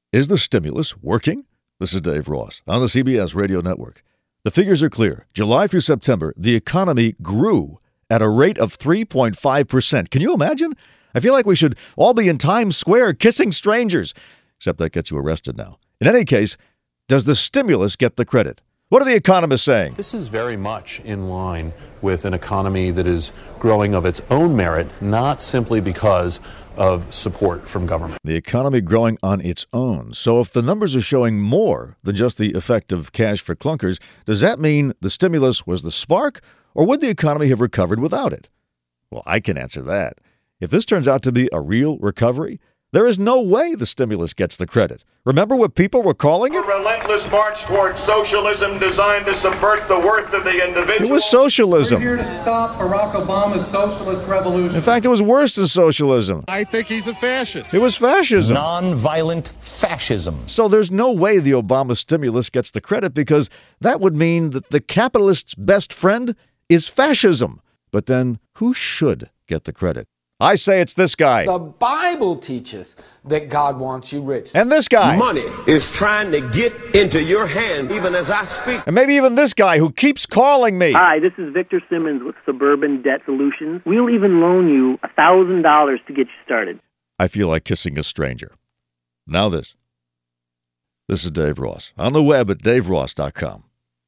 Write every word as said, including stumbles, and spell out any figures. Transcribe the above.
Is the stimulus working? This is Dave Ross on the C B S Radio Network. The figures are clear. July through September, the economy grew at a rate of three point five percent. Can you imagine? I feel like we should all be in Times Square kissing strangers, except that gets you arrested now. In any case, does the stimulus get the credit? What are the economists saying? This is very much in line with an economy that is growing of its own merit, not simply because of support from government. The economy growing on its own. So if the numbers are showing more than just the effect of cash for clunkers, does that mean the stimulus was the spark, or would the economy have recovered without it? Well, I can answer that. If this turns out to be a real recovery, there is no way the stimulus gets the credit. Remember what people were calling it? A relentless march towards socialism designed to subvert the worth of the individual. It was socialism. We're here to stop Barack Obama's socialist revolution. In fact, it was worse than socialism. I think he's a fascist. It was fascism. Non-violent fascism. So there's no way the Obama stimulus gets the credit because that would mean that the capitalist's best friend is fascism. But then who should get the credit? I say it's this guy. The Bible teaches that God wants you rich. And this guy. Money is trying to get into your hand even as I speak. And maybe even this guy who keeps calling me. Hi, this is Victor Simmons with Suburban Debt Solutions. We'll even loan you one thousand dollars to get you started. I feel like kissing a stranger. Now this. This is Dave Ross. On the web at dave ross dot com.